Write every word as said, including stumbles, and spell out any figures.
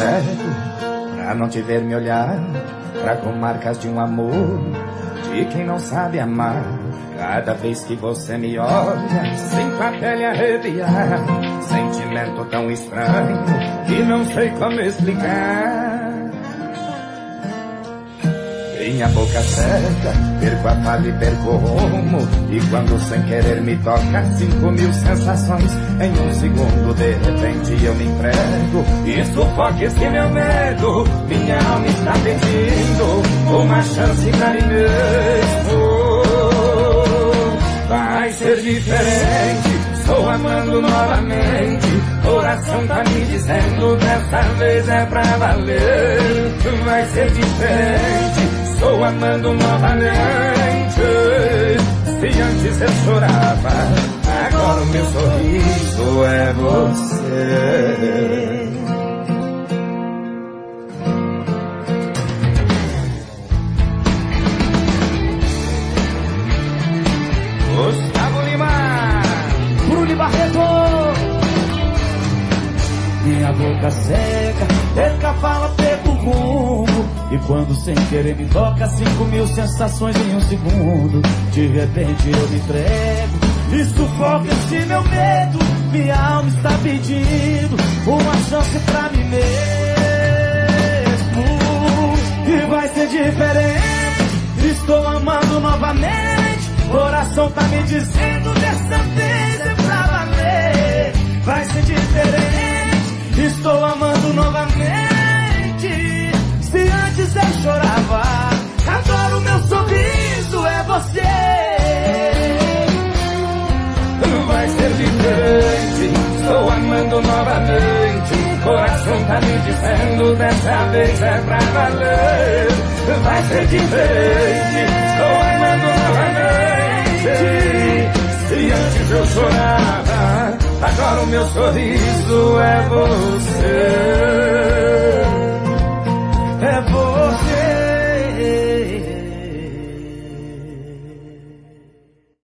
cego pra não te ver me olhar, trago marcas de um amor de quem não sabe amar. Cada vez que você me olha, sinto a pele arrepiar. Sentimento tão estranho que não sei como explicar. Minha boca seca, perco a fala e perco o rumo. E quando sem querer me toca, cinco mil sensações em um segundo. De repente eu me entrego e sufoco esse meu medo. Minha alma está pedindo uma chance pra mim mesmo. Vai ser diferente, estou amando novamente. Coração tá me dizendo, dessa vez é pra valer. Vai ser diferente, estou amando novamente. Se antes eu chorava, agora o meu sorriso é você. Gustavo Lima, Bruno Barreto. Minha boca seca, perca a fala, perco o rumo. E quando sem querer me toca, cinco mil sensações em um segundo. De repente eu me entrego e sufoco esse meu medo. Minha alma está pedindo uma chance pra mim mesmo. E vai ser diferente, estou amando novamente. Coração tá me dizendo, dessa vez é pra valer. Vai ser diferente, estou amando novamente. Se antes eu chorava, agora o meu sorriso é você. Vai ser diferente, estou amando novamente. Coração tá me dizendo, dessa vez é pra valer. Vai ser diferente, estou amando novamente. Se antes eu chorava, agora o meu sorriso é você.